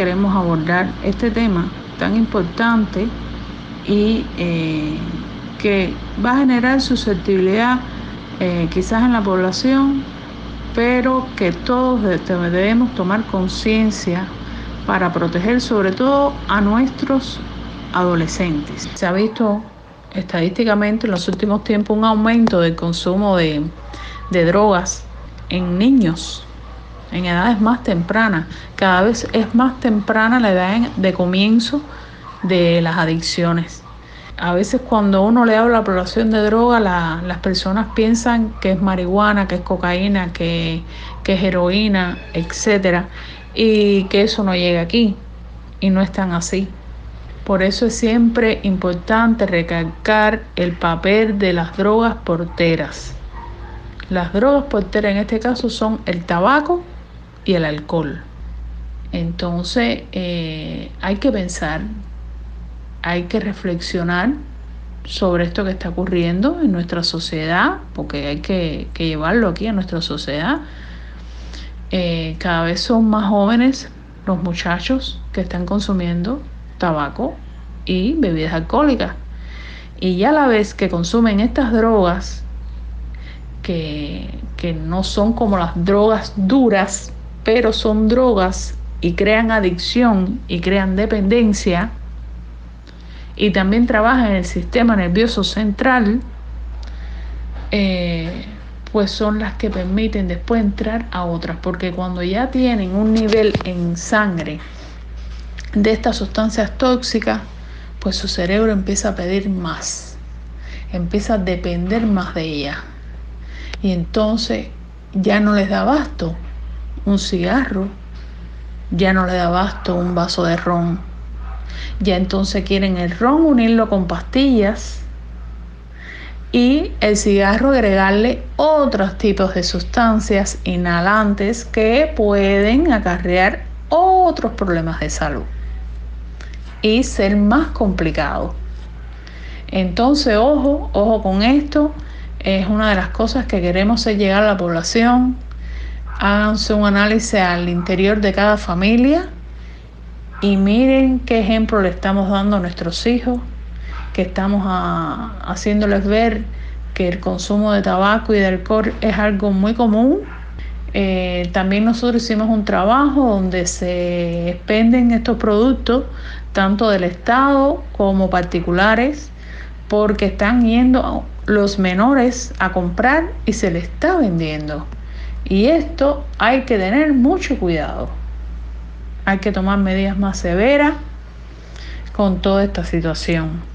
queremos abordar este tema tan importante y que va a generar susceptibilidad quizás en la población, pero que todos debemos tomar conciencia para proteger sobre todo a nuestros adolescentes. Se ha visto estadísticamente en los últimos tiempos un aumento del consumo de drogas en niños en edades más tempranas. Cada vez es más temprana la edad de comienzo de las adicciones. A veces cuando uno le habla a la población de droga, las personas piensan que es marihuana, que es cocaína, que es heroína, etcétera, y que eso no llega aquí, y no es tan así. Por eso es siempre importante recalcar el papel de las drogas porteras. Las drogas porteras en este caso son el tabaco y el alcohol. Entonces hay que pensar, hay que reflexionar sobre esto que está ocurriendo en nuestra sociedad, porque hay que llevarlo aquí a nuestra sociedad. Cada vez son más jóvenes los muchachos que están consumiendo tabaco y bebidas alcohólicas. Y ya a la vez que consumen estas drogas, que no son como las drogas duras, pero son drogas y crean adicción y crean dependencia, y también trabajan en el sistema nervioso central, pues son las que permiten después entrar a otras, porque cuando ya tienen un nivel en sangre de estas sustancias tóxicas, pues su cerebro empieza a pedir más, empieza a depender más de ellas, y entonces ya no les da abasto un cigarro, ya no les da abasto un vaso de ron, ya entonces quieren el ron unirlo con pastillas y el cigarro agregarle otros tipos de sustancias inhalantes que pueden acarrear otros problemas de salud y ser más complicado. Entonces, ojo con esto. Es una de las cosas que queremos hacer llegar a la población. Háganse un análisis al interior de cada familia y miren qué ejemplo le estamos dando a nuestros hijos, que estamos haciéndoles ver que el consumo de tabaco y de alcohol es algo muy común. También nosotros hicimos un trabajo donde se expenden estos productos, tanto del Estado como particulares, porque están yendo los menores a comprar y se les está vendiendo. Y esto hay que tener mucho cuidado. Hay que tomar medidas más severas con toda esta situación.